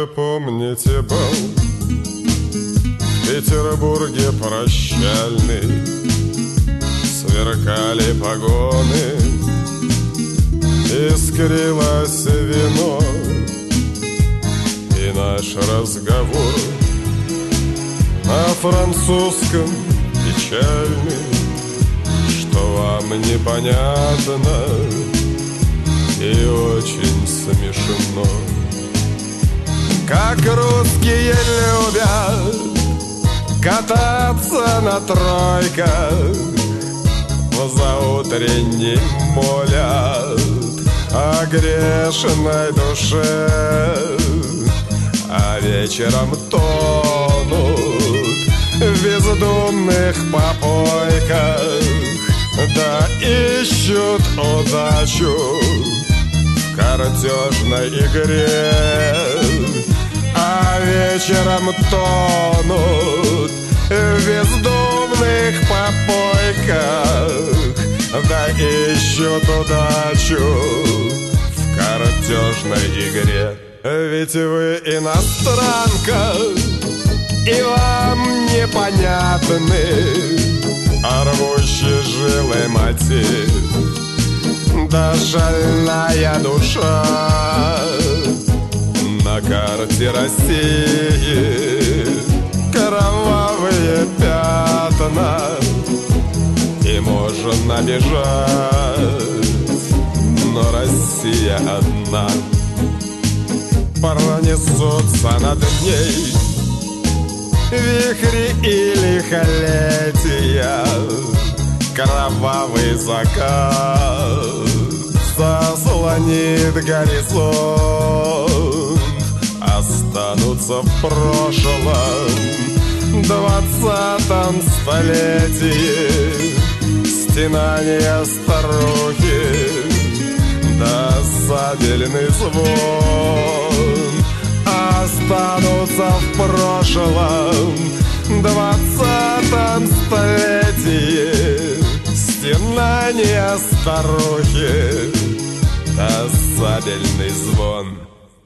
Вы помните бал в Петербурге прощальный? Сверкали погоны, искрилось вино, и наш разговор на французском печальный, что вам непонятно и очень смешно. Как русские любят кататься на тройках, в заутренней молят о грешной душе, а вечером тонут в бездумных попойках, да ищут удачу в картежной игре, а вечером тонут в бездумных попойках, да ищут удачу в картежной игре. Ведь вы иностранка, и вам непонятны рвущие жилы мотив, да шальная душа на карте России, кровавые пятна, и можно бежать, но Россия одна. Пронесутся над ней вихри и лихолетия, кровавый закат заслонит горизонт, останутся в прошлом 20-м столетии стенания старухи, да сабельный звон. Останутся в прошлом 20-м столетии стенания старухи, да сабельный звон.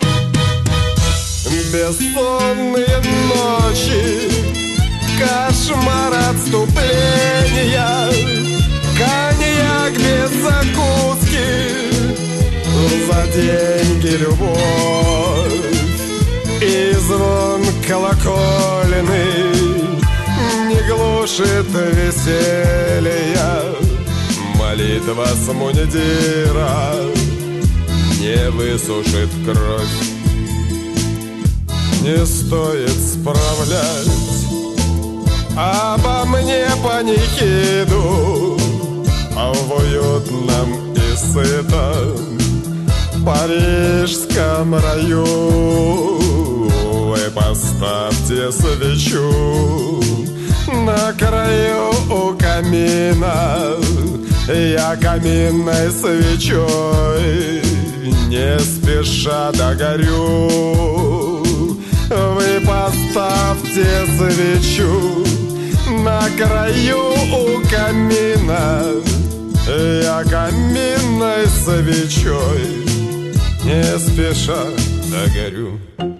Бессонные ночи, кошмар отступления, коньяк без закуски, за деньги любовь и звон колокольный не глушит веселья. Молитва с мундира не высушит кровь. Не стоит справлять обо мне панихиду, а в уютном и сытом парижском раю вы поставьте свечу на краю у камина. Я каминной свечой не спеша догорю. Вы поставьте свечу на краю у камина. Я каминной свечой не спеша догорю.